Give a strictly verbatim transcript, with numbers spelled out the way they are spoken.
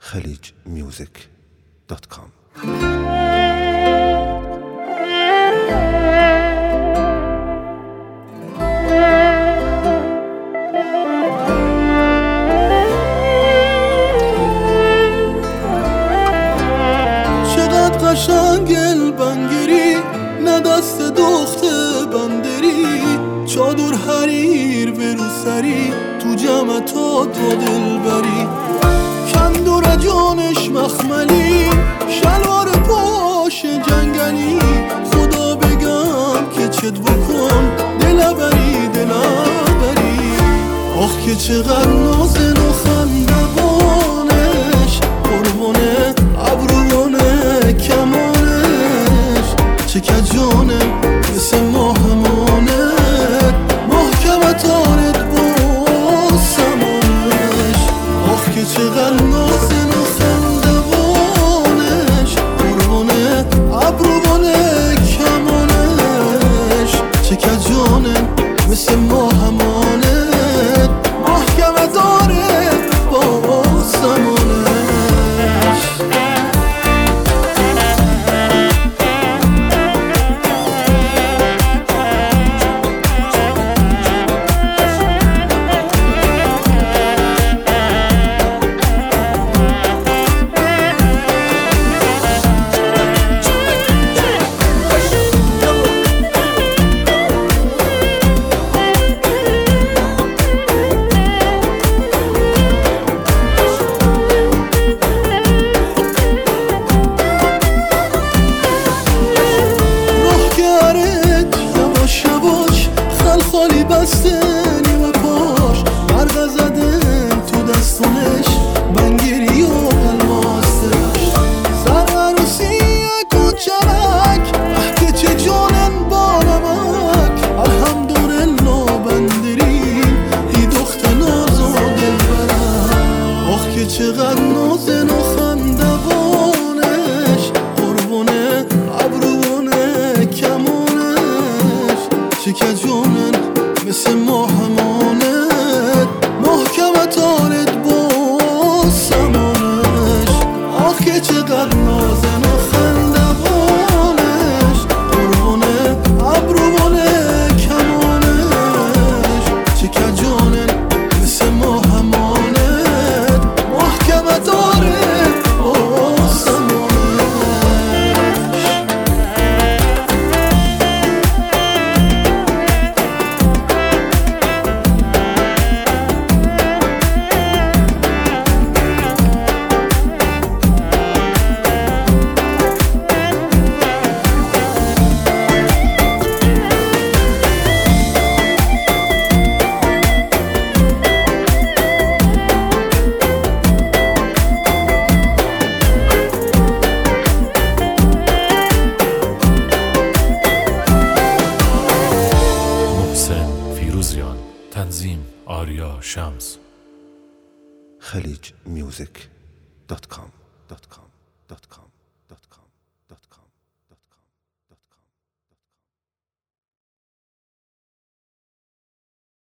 خلیج میوزیک دات کام. چقدر قشنگل بنگری نه دست دخته بندری چادر حریر به رو سری تو جمع تا تا دل بری کندور جانش مخملی شلوار پاش جنگلی خدا بگم که چت بکن دل بری دل بری آخ که چقدر نازن و خندوانش قربونه ابروانه کمانش چه کجانه مثل ماهمانه محکمت آرد با سمانش آخ که چقدر نازن و خندوانش قربونه ابروانه کمانش چه کجانه مثل ماهمانه محکمت آرد با سمانش. خالی بسته نیمه پاش برق زدن تو دستونش بنگری و الماستش سر عروسی کوچرک احکه چه جانن با نمک الحمدلله بندرین ای دخت ناز و دل برم آخ که چقدر نازن و خندوانش قربونه ابروانه کمانش چه کجانن مثل ماهمانت محکمت آرد با سمانش آخ که چقدر نازن و خندوانش قربونه ابروانه کمانش چه کجانن مثل ماهمانت محکمت آرد با سمانش. تنظیم آریا شمس. خلیج میوزیک دات کام.